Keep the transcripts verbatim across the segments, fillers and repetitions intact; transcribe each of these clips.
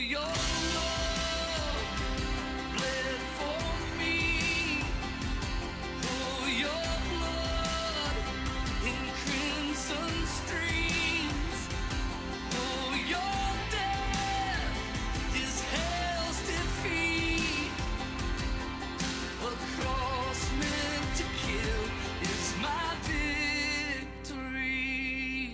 your love bled for me. Oh, your blood in crimson streams. Oh, your death is hell's defeat. A cross meant to kill is my victory.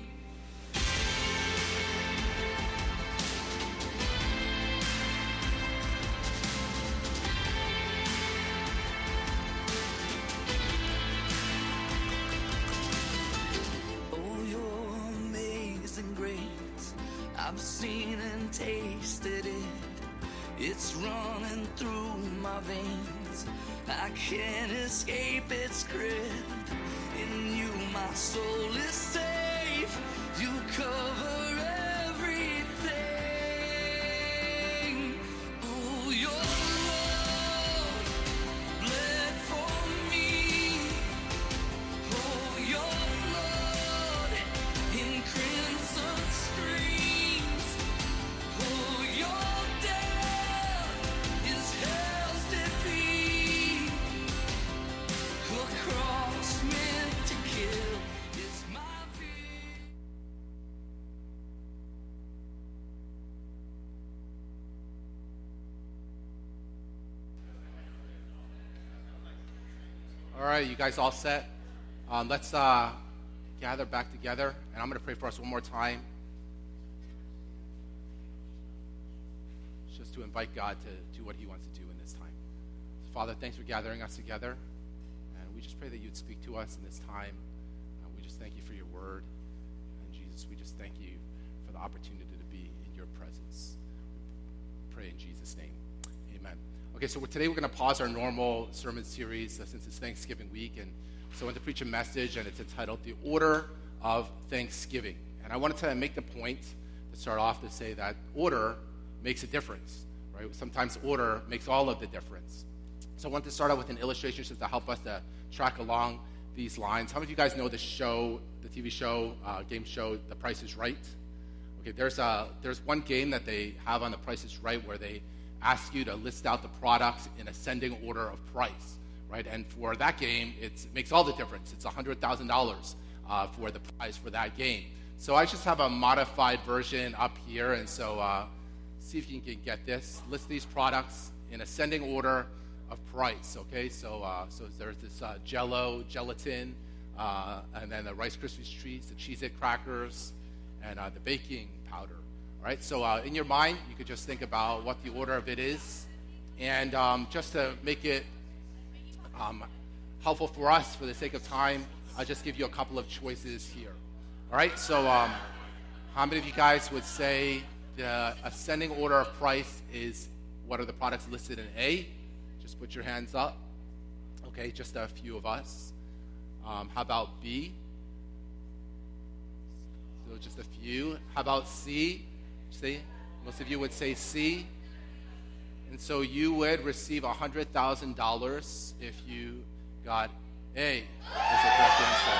Oh, your amazing grace, I've seen and tasted it. It's running through my veins. I can't escape its grip. In you my soul is safe. You cover everything. Oh, your love bled for me. Oh, your blood in crimson streams. Oh, your death is hell's defeat. A cross meant to kill is my fear. All right, you guys all set? Um, let's uh, gather back together, and I'm going to pray for us one more time. Just to invite God to do what he wants to do in this time. So, Father, thanks for gathering us together, and we just pray that you'd speak to us in this time. Uh, we just thank you for your word, and Jesus, we just thank you for the opportunity to be in your presence. We pray in Jesus' name. Amen. Okay, so we're, today we're going to pause our normal sermon series uh, since it's Thanksgiving week, and so I want to preach a message, and it's entitled The Order of Thanksgiving. And I wanted to make the point to start off to say that order makes a difference, right? Sometimes order makes all of the difference. So I want to start out with an illustration just to help us to track along these lines. How many of you guys know the show, the T V show, uh, game show, The Price is Right? Okay, there's a there's one game that they have on The Price is Right where they ask you to list out the products in ascending order of price, right? And for that game, it's, it makes all the difference. It's one hundred thousand dollars uh, for the prize for that game. So I just have a modified version up here, and so uh, see if you can get this. List these products in ascending order of price, okay? So uh, so there's this uh, Jell-O, gelatin, uh, and then the Rice Krispies treats, the Cheez-It crackers, and uh, the baking powder. All right, so uh, in your mind, you could just think about what the order of it is. And um, just to make it um, helpful for us, for the sake of time, I'll just give you a couple of choices here. All right, so um, how many of you guys would say the ascending order of price is what are the products listed in A? Just put your hands up. Okay, just a few of us. Um, how about B? So just a few. How about C? See, most of you would say C. And so you would receive one hundred thousand dollars if you got A as the correct answer.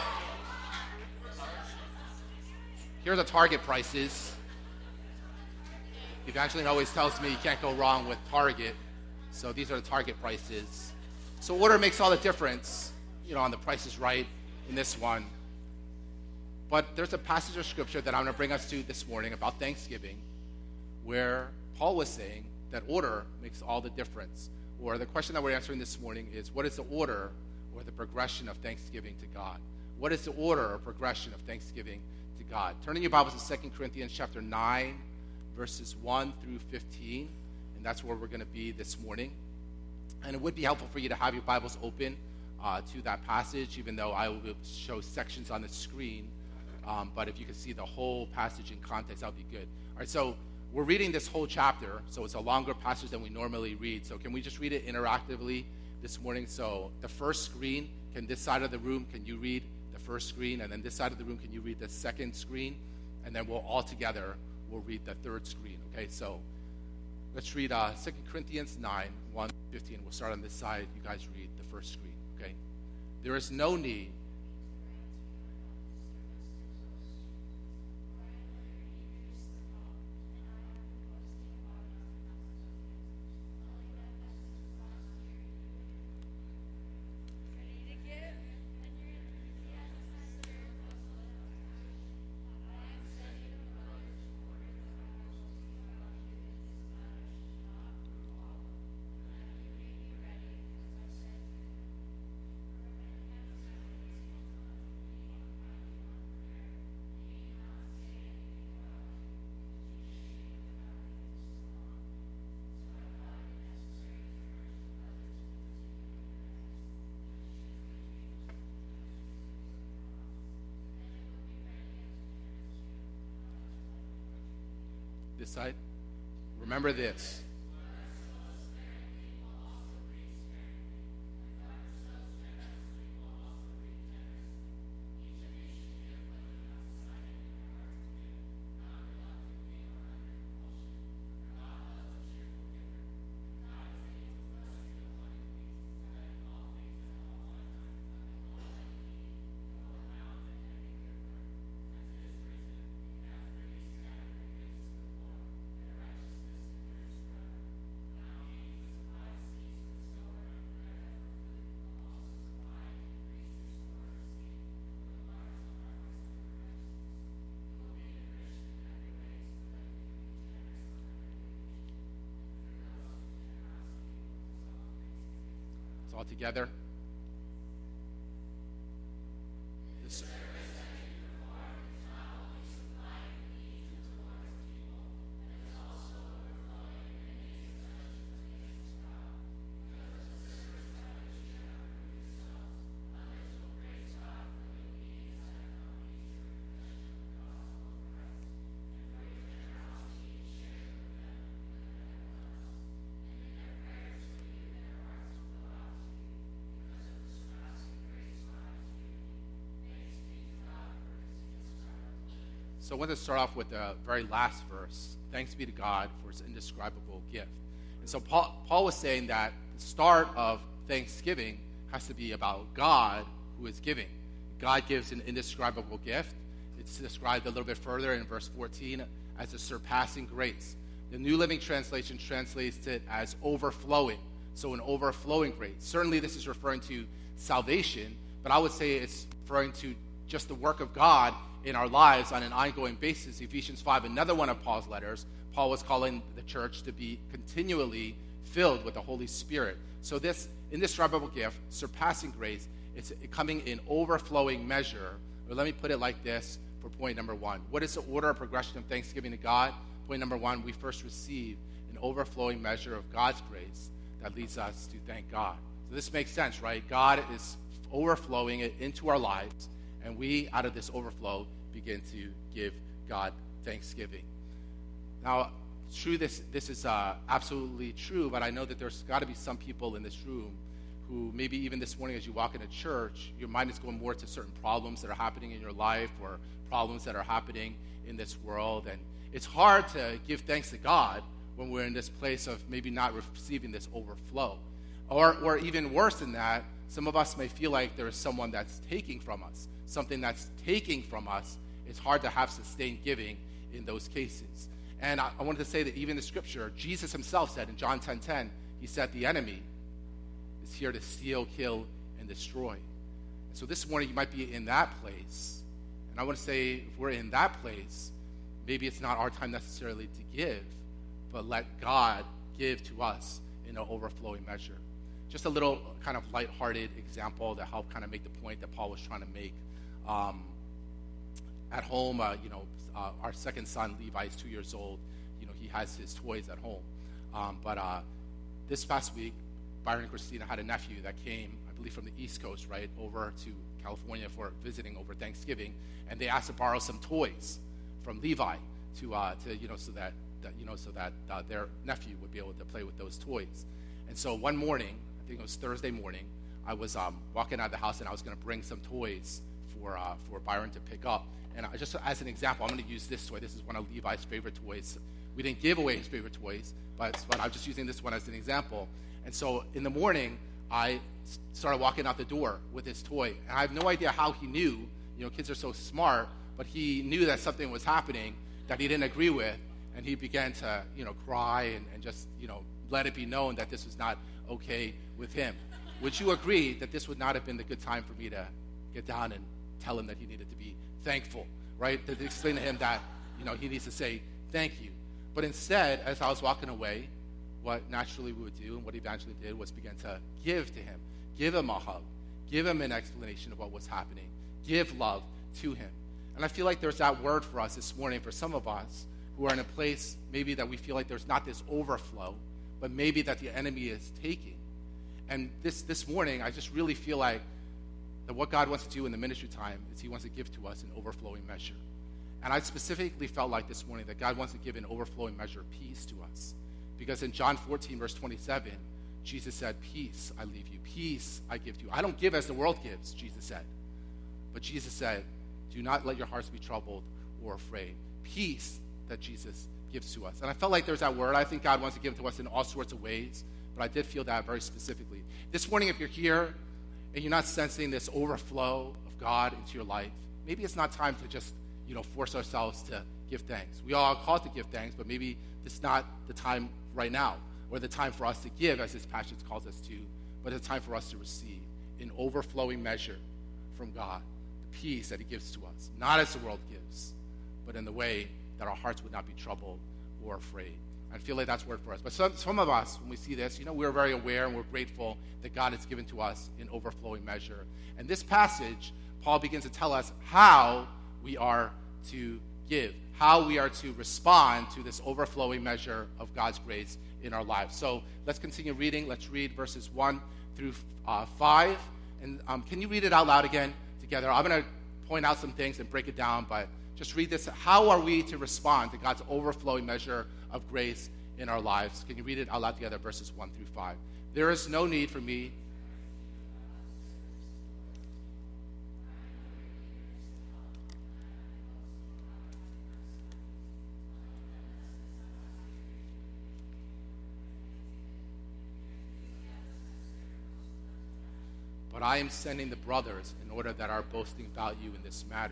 Here are the Target prices. Evangeline always tells me you can't go wrong with Target. So these are the Target prices. So order makes all the difference, you know, on the Price is Right in this one. But there's a passage of scripture that I'm going to bring us to this morning about Thanksgiving where Paul was saying that order makes all the difference. Or the question that we're answering this morning is, what is the order or the progression of thanksgiving to God? What is the order or progression of thanksgiving to God? Turn in your Bibles to Second Corinthians chapter nine, verses one through fifteen. And that's where we're going to be this morning. And it would be helpful for you to have your Bibles open uh, to that passage, even though I will show sections on the screen. Um, but if you could see the whole passage in context, that would be good. All right, so we're reading this whole chapter, so it's a longer passage than we normally read. So can we just read it interactively this morning? So the first screen, can this side of the room, can you read the first screen? And then this side of the room, can you read the second screen? And then we'll all together, we'll read the third screen, okay? So let's read uh, Second Corinthians nine, one through fifteen. We'll start on this side. You guys read the first screen, okay? There is no need This side. Remember this. All together. This, So I want to start off with the very last verse. Thanks be to God for his indescribable gift. And so Paul, Paul was saying that the start of Thanksgiving has to be about God who is giving. God gives an indescribable gift. It's described a little bit further in verse fourteen as a surpassing grace. The New Living Translation translates it as overflowing. So an overflowing grace. Certainly this is referring to salvation, but I would say it's referring to just the work of God in our lives on an ongoing basis. Ephesians five, another one of Paul's letters, Paul was calling the church to be continually filled with the Holy Spirit. So this indescribable gift, surpassing grace, it's coming in overflowing measure. Or let me put it like this for point number one. What is the order or progression of thanksgiving to God? Point number one, we first receive an overflowing measure of God's grace that leads us to thank God. So this makes sense, right? God is overflowing it into our lives, and we, out of this overflow, begin to give God thanksgiving. Now, true, this this is uh, absolutely true, but I know that there's got to be some people in this room who maybe even this morning as you walk into church, your mind is going more to certain problems that are happening in your life or problems that are happening in this world. And it's hard to give thanks to God when we're in this place of maybe not receiving this overflow. Or, or even worse than that, some of us may feel like there is someone that's taking from us. Something that's taking from us, it's hard to have sustained giving in those cases. And I, I wanted to say that even the scripture, Jesus himself said in John ten ten, he said the enemy is here to steal, kill, and destroy. And so this morning you might be in that place. And I want to say if we're in that place, maybe it's not our time necessarily to give, but let God give to us in an overflowing measure. Just a little kind of lighthearted example to help kind of make the point that Paul was trying to make. Um, at home, uh, you know, uh, our second son, Levi, is two years old. You know, he has his toys at home. Um, but uh, this past week, Byron and Christina had a nephew that came, I believe, from the East Coast, right, over to California for visiting over Thanksgiving, and they asked to borrow some toys from Levi to, uh, to you know, so that, that you know, so that uh, their nephew would be able to play with those toys. And so one morning, I think it was Thursday morning, I was um, walking out of the house and I was going to bring some toys for uh, for Byron to pick up. And I, just as an example, I'm going to use this toy. This is one of Levi's favorite toys. We didn't give away his favorite toys, but, but I'm just using this one as an example. And so in the morning, I started walking out the door with his toy. And I have no idea how he knew. You know, kids are so smart, but he knew that something was happening that he didn't agree with. And he began to, you know, cry and, and just, you know, let it be known that this was not okay with him. Would you agree that this would not have been the good time for me to get down and tell him that he needed to be thankful, right? To explain to him that, you know, he needs to say thank you. But instead, as I was walking away, what naturally we would do and what he eventually did was begin to give to him, give him a hug, give him an explanation of what was happening, give love to him. And I feel like there's that word for us this morning for some of us who are in a place maybe that we feel like there's not this overflow, but maybe that the enemy is taking. And this this morning, I just really feel like that what God wants to do in the ministry time is he wants to give to us an overflowing measure. And I specifically felt like this morning that God wants to give an overflowing measure of peace to us. Because in John fourteen, verse twenty-seven, Jesus said, peace I leave you, peace I give to you. I don't give as the world gives, Jesus said. But Jesus said, do not let your hearts be troubled or afraid. Peace that Jesus gives to us. And I felt like there's that word. I think God wants to give it to us in all sorts of ways, but I did feel that very specifically. This morning, if you're here and you're not sensing this overflow of God into your life, maybe it's not time to just, you know, force ourselves to give thanks. We all are called to give thanks, but maybe it's not the time right now, or the time for us to give, as this passage calls us to, but it's time for us to receive an overflowing measure from God, the peace that he gives to us, not as the world gives, but in the way that our hearts would not be troubled or afraid. I feel like that's word for us. But some, some of us, when we see this, you know, we're very aware and we're grateful that God has given to us an overflowing measure. And this passage, Paul begins to tell us how we are to give, how we are to respond to this overflowing measure of God's grace in our lives. So let's continue reading. Let's read verses one through uh, five. And um, can you read it out loud again together? I'm going to point out some things and break it down, but just read this. How are we to respond to God's overflowing measure of grace in our lives? Can you read it out loud together, verses one through five? There is no need for me But I am sending the brothers in order that our boasting about you in this matter.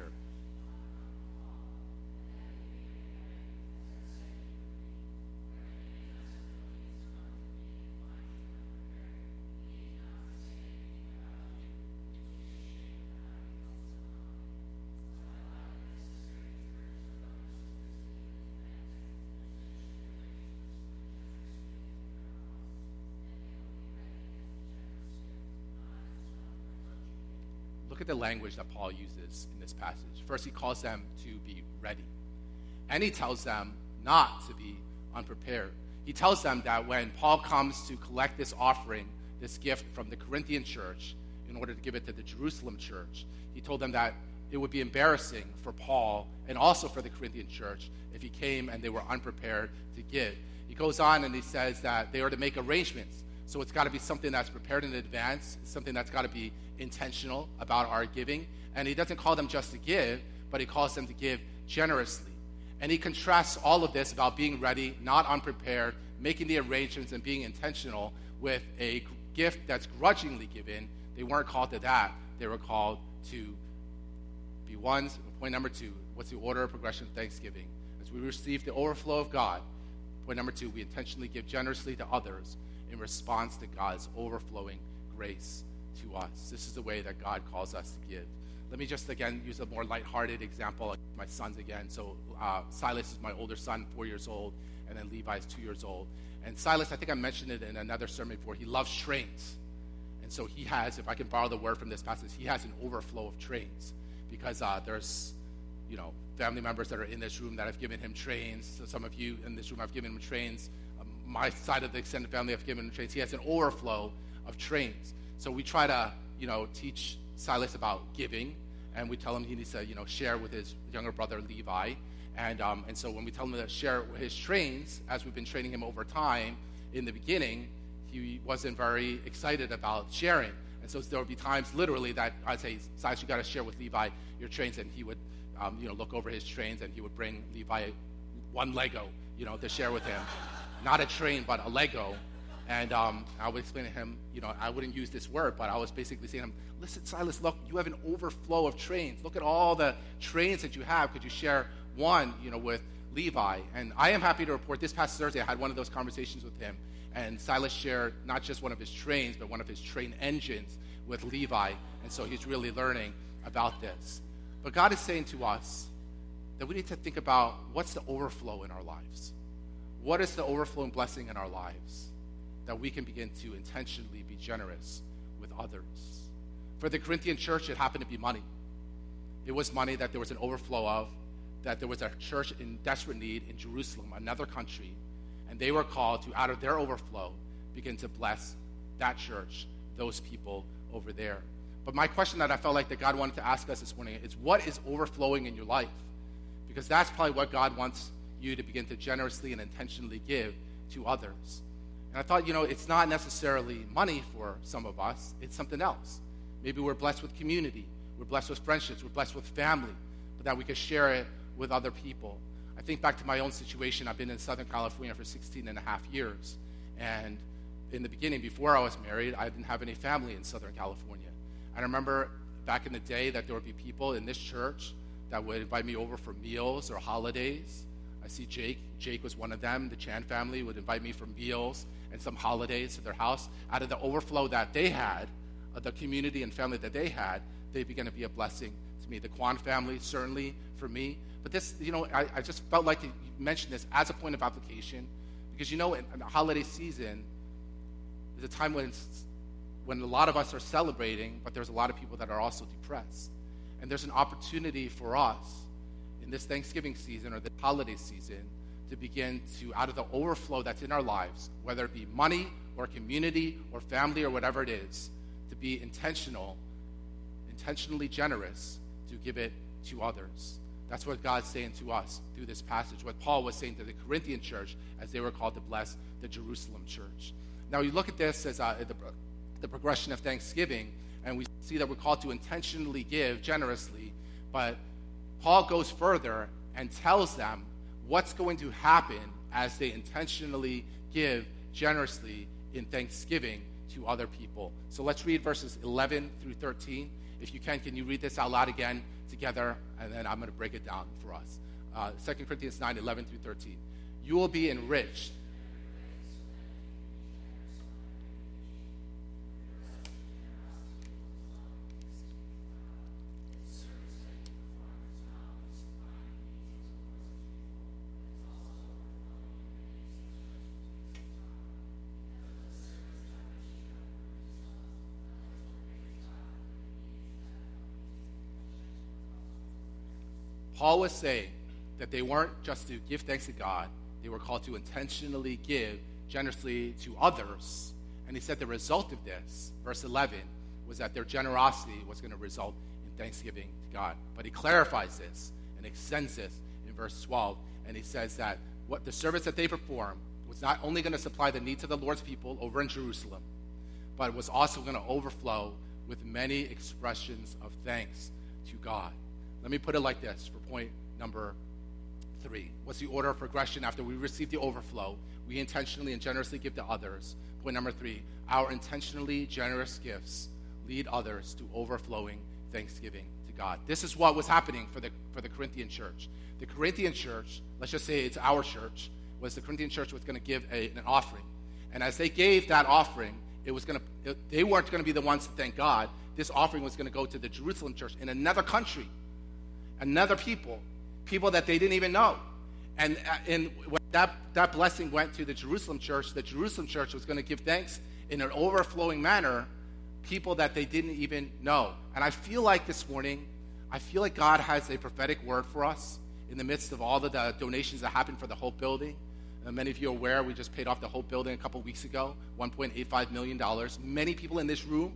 Look at the language that Paul uses in this passage. First, he calls them to be ready. And he tells them not to be unprepared. He tells them that when Paul comes to collect this offering, this gift from the Corinthian church, in order to give it to the Jerusalem church, he told them that it would be embarrassing for Paul and also for the Corinthian church if he came and they were unprepared to give. He goes on and he says that they are to make arrangements. So it's got to be something that's prepared in advance, something that's got to be intentional about our giving. And he doesn't call them just to give, but he calls them to give generously. And he contrasts all of this about being ready, not unprepared, making the arrangements and being intentional with a gift that's grudgingly given. They weren't called to that. They were called to be ones. Point number two, what's the order of progression of Thanksgiving? As we receive the overflow of God, point number two, we intentionally give generously to others in response to God's overflowing grace to us. This is the way that God calls us to give. Let me just, again, use a more lighthearted example of my sons again. So uh, Silas is my older son, four years old, and then Levi is two years old. And Silas, I think I mentioned it in another sermon before, he loves trains. And so he has, if I can borrow the word from this passage, he has an overflow of trains because uh, there's, you know, family members that are in this room that have given him trains. So some of you in this room have given him trains. Um, my side of the extended family have given him trains. He has an overflow of trains. So we try to, you know, teach Silas about giving, and we tell him he needs to, you know, share with his younger brother Levi. And um, and so when we tell him to share his trains, as we've been training him over time, in the beginning, he wasn't very excited about sharing. And so there would be times, literally, that I'd say, Silas, you got to share with Levi your trains, and he would, um, you know, look over his trains, and he would bring Levi one Lego, you know, to share with him. Not a train, but a Lego. And um, I would explain to him, you know, I wouldn't use this word, but I was basically saying to him, listen, Silas, look, you have an overflow of trains. Look at all the trains that you have. Could you share one, you know, with Levi? And I am happy to report this past Thursday, I had one of those conversations with him. And Silas shared not just one of his trains, but one of his train engines with Levi. And so he's really learning about this. But God is saying to us that we need to think about what's the overflow in our lives. What is the overflowing blessing in our lives that we can begin to intentionally be generous with others? For the Corinthian church, it happened to be money. It was money that there was an overflow of, that there was a church in desperate need in Jerusalem, another country, and they were called to, out of their overflow, begin to bless that church, those people over there. But my question that I felt like that God wanted to ask us this morning is, what is overflowing in your life? because that's probably what God wants you to begin to generously and intentionally give to others. And I thought, you know, it's not necessarily money for some of us. It's something else. Maybe we're blessed with community. We're blessed with friendships. We're blessed with family, but that we could share it with other people. I think back to my own situation. I've been in Southern California for sixteen and a half years. And in the beginning, before I was married, I didn't have any family in Southern California. And I remember back in the day that there would be people in this church that would invite me over for meals or holidays. I see Jake. Jake was one of them. The Chan family would invite me for meals and some holidays to their house. Out of the overflow that they had, of the community and family that they had, they began to be a blessing to me. The Kwan family, certainly for me. But this, you know, I, I just felt like to mention this as a point of application, because, you know, in, in the holiday season is a time when it's, when a lot of us are celebrating, but there's a lot of people that are also depressed. And there's an opportunity for us in this Thanksgiving season or the holiday season to begin to, out of the overflow that's in our lives, whether it be money or community or family or whatever it is, to be intentional, intentionally generous to give it to others. That's what God's saying to us through this passage, what Paul was saying to the Corinthian church as they were called to bless the Jerusalem church. Now, you look at this as uh, the, the progression of Thanksgiving, and we see that we're called to intentionally give generously, but Paul goes further and tells them what's going to happen as they intentionally give generously in thanksgiving to other people. So let's read verses eleven through thirteen. If you can, can you read this out loud again together? And then I'm going to break it down for us. Uh, Second Corinthians nine, eleven through thirteen. You will be enriched. Paul was saying that they weren't just to give thanks to God, they were called to intentionally give generously to others. And he said the result of this, verse eleven, was that their generosity was going to result in thanksgiving to God. But he clarifies this and extends this in verse twelve, and he says that what the service that they performed was not only going to supply the needs of the Lord's people over in Jerusalem, but was also going to overflow with many expressions of thanks to God. Let me put it like this for point number three. What's the order of progression after we receive the overflow? We intentionally and generously give to others. Point number three, our intentionally generous gifts lead others to overflowing thanksgiving to God. This is what was happening for the for the Corinthian church. The Corinthian church, let's just say it's our church, was the Corinthian church was going to give a, an offering. And as they gave that offering, it was going to it, they weren't going to be the ones to thank God. This offering was going to go to the Jerusalem church in another country. Another people, people that they didn't even know. And, and when that, that blessing went to the Jerusalem church, the Jerusalem church was going to give thanks in an overflowing manner, people that they didn't even know. And I feel like this morning, I feel like God has a prophetic word for us in the midst of all the, the donations that happened for the Hope Building. Uh, many of you are aware we just paid off the Hope Building a couple weeks ago, one point eight five million dollars. Many people in this room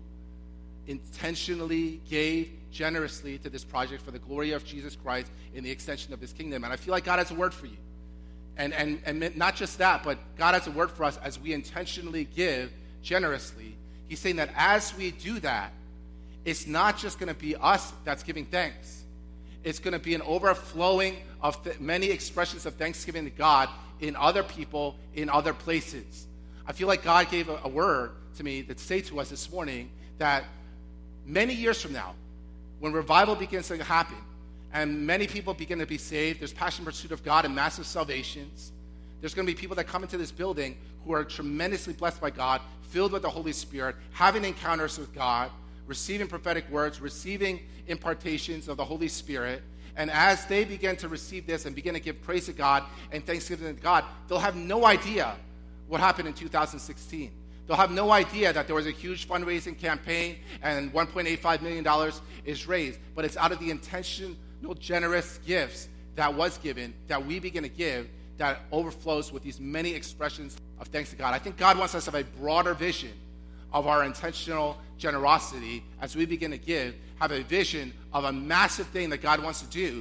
intentionally gave generously to this project for the glory of Jesus Christ in the extension of his kingdom. And I feel like God has a word for you. And, and, and not just that, but God has a word for us as we intentionally give generously. He's saying that as we do that, it's not just going to be us that's giving thanks. It's going to be an overflowing of th- many expressions of thanksgiving to God in other people, in other places. I feel like God gave a, a word to me that say to us this morning that many years from now, when revival begins to happen and many people begin to be saved, there's passion pursuit of God and massive salvations. There's going to be people that come into this building who are tremendously blessed by God, filled with the Holy Spirit, having encounters with God, receiving prophetic words, receiving impartations of the Holy Spirit. And as they begin to receive this and begin to give praise to God and thanksgiving to God, they'll have no idea what happened in two thousand sixteen. They'll have no idea that there was a huge fundraising campaign and one point eight five million dollars is raised. But it's out of the intentional, generous gifts that was given that we begin to give that overflows with these many expressions of thanks to God. I think God wants us to have a broader vision of our intentional generosity as we begin to give, have a vision of a massive thing that God wants to do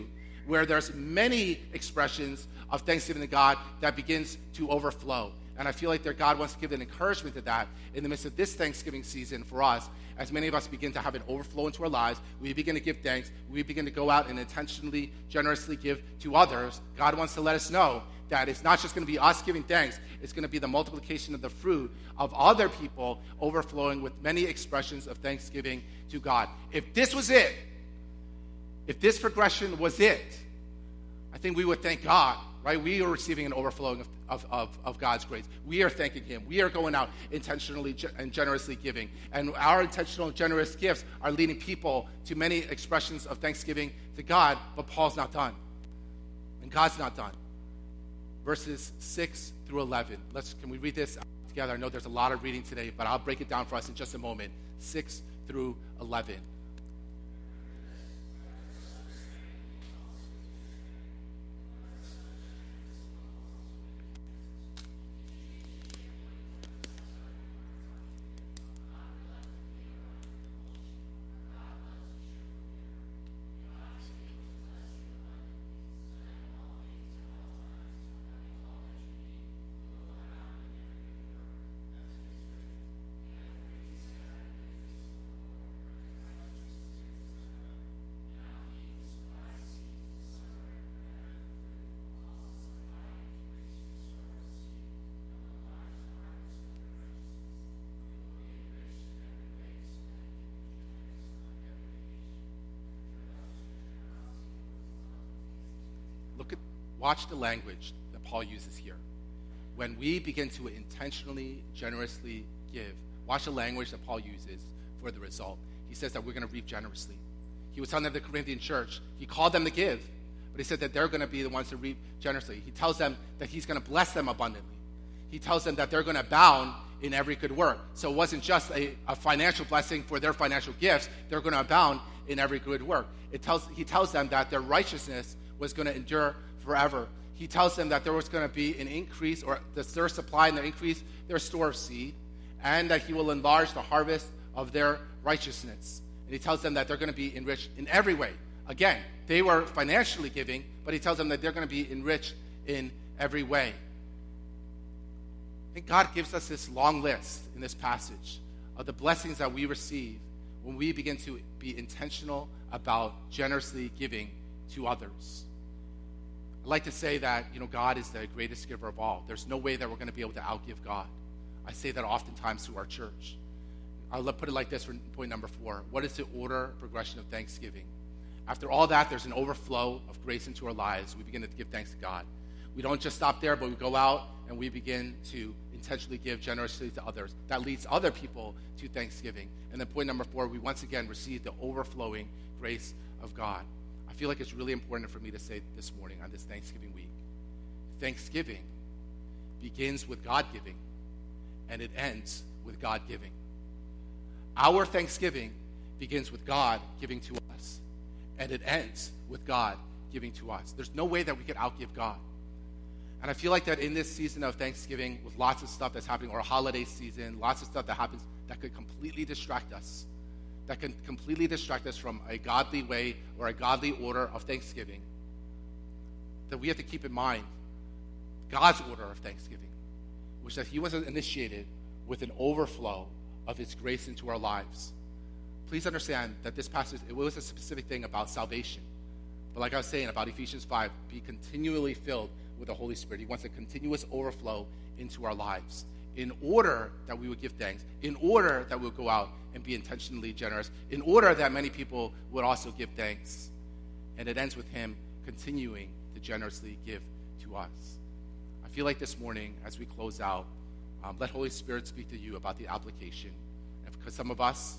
where there's many expressions of thanksgiving to God that begins to overflow. And I feel like that God wants to give an encouragement to that in the midst of this Thanksgiving season for us. As many of us begin to have an overflow into our lives, we begin to give thanks, we begin to go out and intentionally, generously give to others. God wants to let us know that it's not just going to be us giving thanks, it's going to be the multiplication of the fruit of other people overflowing with many expressions of thanksgiving to God. If this was it, if this progression was it, I think we would thank God, right? We are receiving an overflowing of, of, of, of God's grace. We are thanking him. We are going out intentionally and generously giving. And our intentional and generous gifts are leading people to many expressions of thanksgiving to God, but Paul's not done. And God's not done. Verses six through eleven. Let's, can we read this together? I know there's a lot of reading today, but I'll break it down for us in just a moment. six through eleven. Look at, watch the language that Paul uses here. When we begin to intentionally, generously give, watch the language that Paul uses for the result. He says that we're going to reap generously. He was telling the Corinthian church, he called them to give, but he said that they're going to be the ones to reap generously. He tells them that he's going to bless them abundantly. He tells them that they're going to abound in every good work. So it wasn't just a, a financial blessing for their financial gifts. They're going to abound in every good work. It tells, he tells them that their righteousness was going to endure forever. He tells them that there was going to be an increase, or the their supply and the increase their store of seed, and that he will enlarge the harvest of their righteousness. And he tells them that they're going to be enriched in every way. Again, they were financially giving, but he tells them that they're going to be enriched in every way. I think God gives us this long list in this passage of the blessings that we receive when we begin to be intentional about generously giving to others. I like to say that, you know, God is the greatest giver of all. There's no way that we're going to be able to outgive God. I say that oftentimes to our church. I'll put it like this for point number four. What is the order, progression of thanksgiving? After all that, there's an overflow of grace into our lives. We begin to give thanks to God. We don't just stop there, but we go out and we begin to intentionally give generously to others. That leads other people to thanksgiving. And then point number four, we once again receive the overflowing grace of God. I feel like it's really important for me to say this morning on this Thanksgiving week. Thanksgiving begins with God giving, and it ends with God giving. Our Thanksgiving begins with God giving to us, and it ends with God giving to us. There's no way that we could outgive God. And I feel like that in this season of Thanksgiving, with lots of stuff that's happening, or a holiday season, lots of stuff that happens that could completely distract us, that can completely distract us from a godly way or a godly order of thanksgiving, that we have to keep in mind God's order of thanksgiving, which that he was initiated with an overflow of his grace into our lives. Please understand that this passage, it was a specific thing about salvation. But like I was saying about Ephesians five, be continually filled with the Holy Spirit. He wants a continuous overflow into our lives in order that we would give thanks, in order that we would go out and be intentionally generous, in order that many people would also give thanks. And it ends with him continuing to generously give to us. I feel like this morning, as we close out, um, let Holy Spirit speak to you about the application. And because some of us,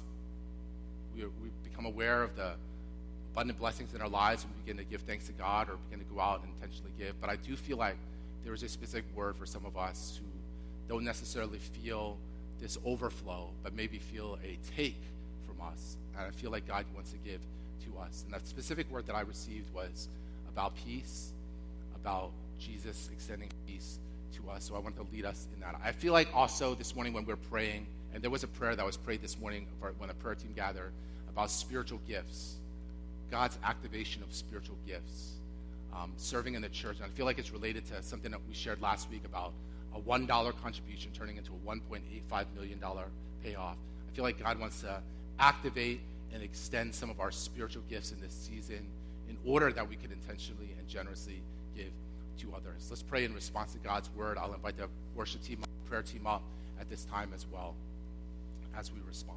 we, we become aware of the abundant blessings in our lives and we begin to give thanks to God or begin to go out and intentionally give. But I do feel like there is a specific word for some of us who don't necessarily feel this overflow, but maybe feel a take from us. And I feel like God wants to give to us. And that specific word that I received was about peace, about Jesus extending peace to us. So I want to lead us in that. I feel like also this morning when we're praying, and there was a prayer that was prayed this morning when a prayer team gathered about spiritual gifts, God's activation of spiritual gifts. um, serving in the church. And I feel like it's related to something that we shared last week about a one dollar contribution turning into a one point eight five million dollars payoff. I feel like God wants to activate and extend some of our spiritual gifts in this season in order that we can intentionally and generously give to others. Let's pray in response to God's word. I'll invite the worship team, prayer team up at this time as well as we respond.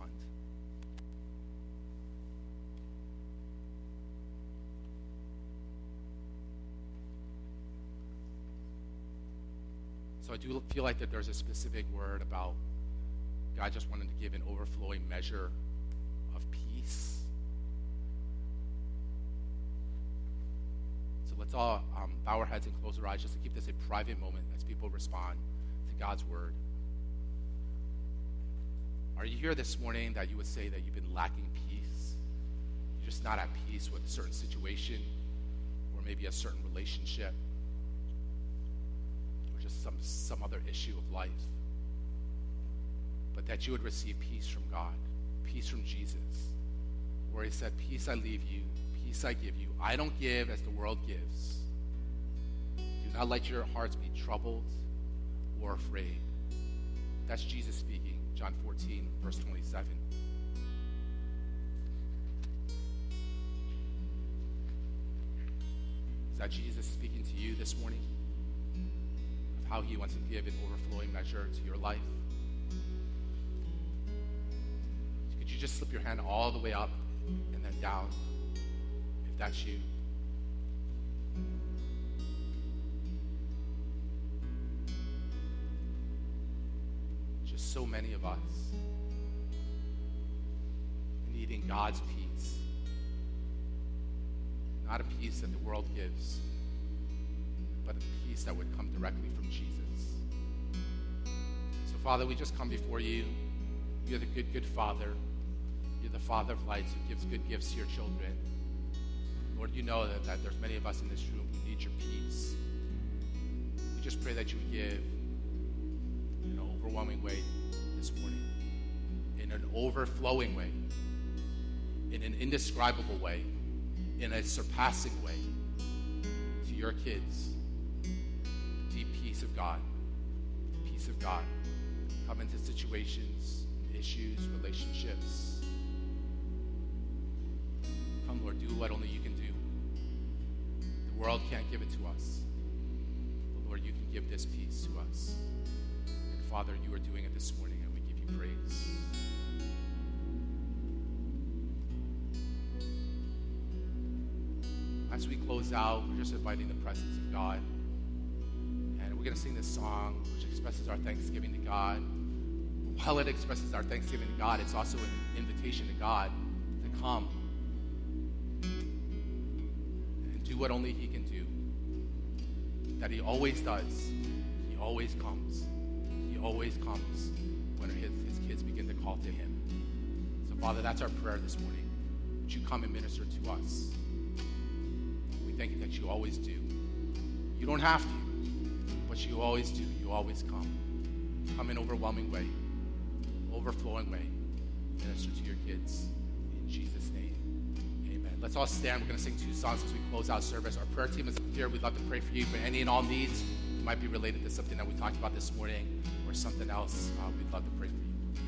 So I do feel like that there's a specific word about God just wanted to give an overflowing measure of peace. So let's all um, bow our heads and close our eyes just to keep this a private moment as people respond to God's word. Are you here this morning that you would say that you've been lacking peace? You're just not at peace with a certain situation or maybe a certain relationship or just some, some other issue of life. But that you would receive peace from God, peace from Jesus, where he said, peace I leave you, peace I give you. I don't give as the world gives. Do not let your hearts be troubled or afraid. That's Jesus speaking, John fourteen, verse twenty-seven. Is that Jesus speaking to you this morning of how he wants to give an overflowing measure to your life? Could you just slip your hand all the way up and then down, if that's you? Just so many of us needing God's peace. Not a peace that the world gives, but a peace that would come directly from Jesus. So, Father, we just come before you. You're the good, good Father. You're the Father of lights who gives good gifts to your children. Lord, you know that, that there's many of us in this room who need your peace. We just pray that you would give in an overwhelming way this morning, in an overflowing way, in an indescribable way, in a surpassing way to your kids. Deep peace of God. Peace of God. Come into situations, issues, relationships. Come, Lord, do what only you can do. The world can't give it to us. But, Lord, you can give this peace to us. And, Father, you are doing it this morning, and we give you praise. As we close out, we're just inviting the presence of God. And we're going to sing this song, which expresses our thanksgiving to God. While it expresses our thanksgiving to God, it's also an invitation to God to come and do what only he can do. That he always does. He always comes. He always comes when his, his kids begin to call to him. So, Father, that's our prayer this morning. Would you come and minister to us? We thank you that you always do. You don't have to, but you always do. You always come. Come in overwhelming way, overflowing way. Minister to your kids. In Jesus' name, amen. Let's all stand. We're going to sing two songs as we close out service. Our prayer team is up here. We'd love to pray for you for any and all needs. It might be related to something that we talked about this morning or something else. Uh, we'd love to pray for you.